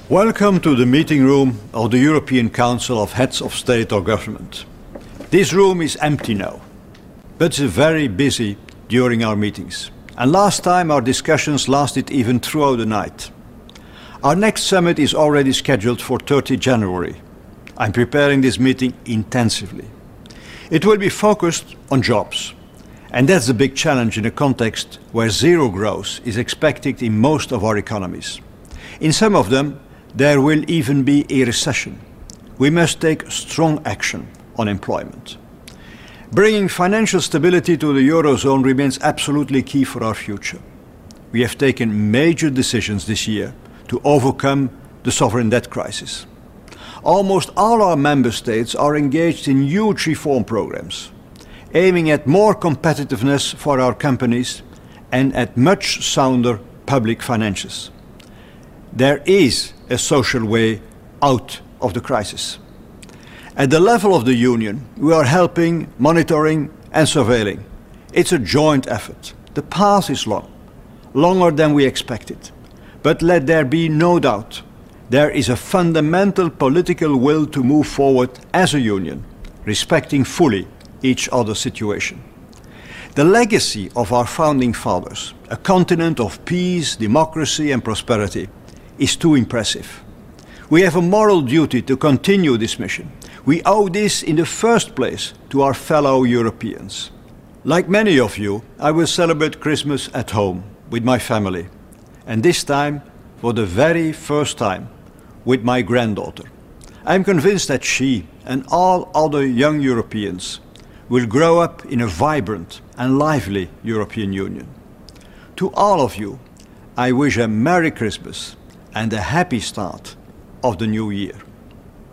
Welcome to the meeting room of the European Council of Heads of State or Government. This room is empty now, but it's very busy during our meetings. And last time our discussions lasted even throughout the night. Our next summit is already scheduled for 30 January. I'm preparing this meeting intensively. It will be focused on jobs. And that's the big challenge in a context where zero growth is expected in most of our economies. In some of them, there will even be a recession. We must take strong action on employment. Bringing financial stability to the Eurozone remains absolutely key for our future. We have taken major decisions this year to overcome the sovereign debt crisis. Almost all our member states are engaged in huge reform programs, aiming at more competitiveness for our companies and at much sounder public finances. There is a social way out of the crisis. At the level of the Union, we are helping, monitoring and surveilling. It's a joint effort. The path is long, longer than we expected. But let there be no doubt, there is a fundamental political will to move forward as a Union, respecting fully each other's situation. The legacy of our founding fathers, a continent of peace, democracy and prosperity, is too impressive. We have a moral duty to continue this mission. We owe this in the first place to our fellow Europeans. Like many of you, I will celebrate Christmas at home with my family, and this time, for the very first time, with my granddaughter. I am convinced that she and all other young Europeans will grow up in a vibrant and lively European Union. To all of you, I wish a Merry Christmas and a happy start of the new year.